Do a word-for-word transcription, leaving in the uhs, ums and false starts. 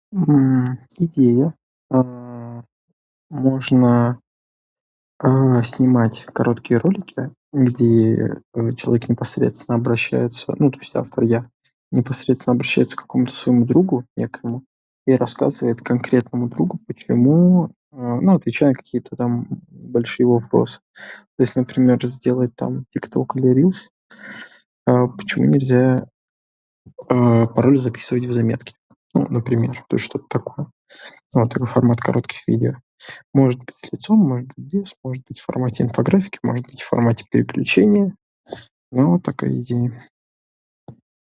М, идея. А, можно, а, снимать короткие ролики, где, э, человек непосредственно обращается, ну, то есть автор, я, непосредственно обращается к какому-то своему другу некоему и рассказывает конкретному другу, почему, а, ну, отвечая на какие-то там большие вопросы. То есть, например, сделать там "Тикток" или рилс, а, почему нельзя, а, пароль записывать в заметки. Ну, например, то есть что-то такое. Вот такой формат коротких видео. Может быть с лицом, может быть без, может быть в формате инфографики, может быть в формате переключения. Ну, вот такая идея.